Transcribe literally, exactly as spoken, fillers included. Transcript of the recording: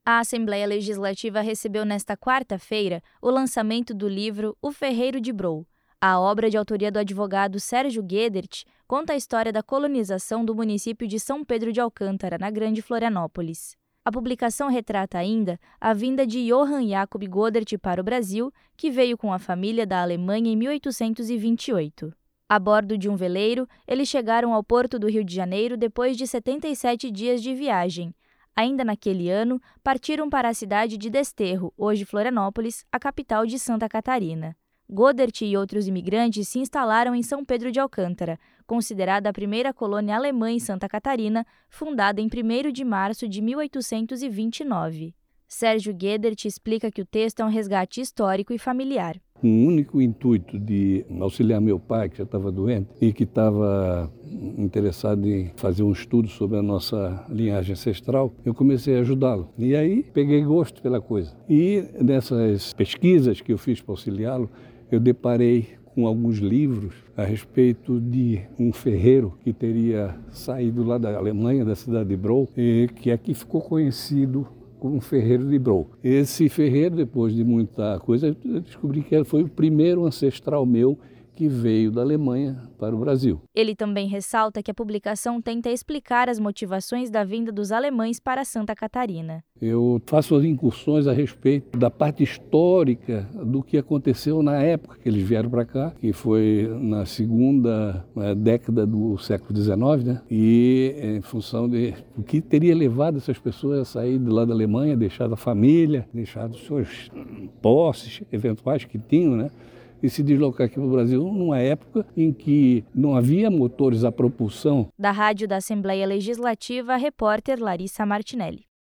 A Assembleia Legislativa recebeu nesta quarta-feira o lançamento do livro O Ferreiro de Brou. A obra, de autoria do advogado Sérgio Guedert, conta a história da colonização do município de São Pedro de Alcântara, na Grande Florianópolis. A publicação retrata ainda a vinda de Johann Jakob Godert para o Brasil, que veio com a família da Alemanha em mil oitocentos e vinte e oito. A bordo de um veleiro, eles chegaram ao porto do Rio de Janeiro depois de setenta e sete dias de viagem. Ainda naquele ano, partiram para a cidade de Desterro, hoje Florianópolis, a capital de Santa Catarina. Godert e outros imigrantes se instalaram em São Pedro de Alcântara, considerada a primeira colônia alemã em Santa Catarina, fundada em primeiro de março de mil oitocentos e vinte e nove. Sérgio Guedert explica que o texto é um resgate histórico e familiar. Com o único intuito de auxiliar meu pai, que já estava doente e que estava interessado em fazer um estudo sobre a nossa linhagem ancestral, eu comecei a ajudá-lo. E aí peguei gosto pela coisa. E nessas pesquisas que eu fiz para auxiliá-lo, eu deparei com alguns livros a respeito de um ferreiro que teria saído lá da Alemanha, da cidade de Brou, e que aqui ficou conhecido como Ferreiro de Brou. Esse ferreiro, depois de muita coisa, eu descobri que foi o primeiro ancestral meu que veio da Alemanha para o Brasil. Ele também ressalta que a publicação tenta explicar as motivações da vinda dos alemães para Santa Catarina. Eu faço as incursões a respeito da parte histórica do que aconteceu na época que eles vieram para cá, que foi na segunda década do século dezenove, né? E em função de o que teria levado essas pessoas a sair de lá da Alemanha, deixar a família, deixar os seus posses eventuais que tinham, né? E se deslocar aqui para o Brasil numa época em que não havia motores a propulsão. Da Rádio da Assembleia Legislativa, a repórter Larissa Martinelli.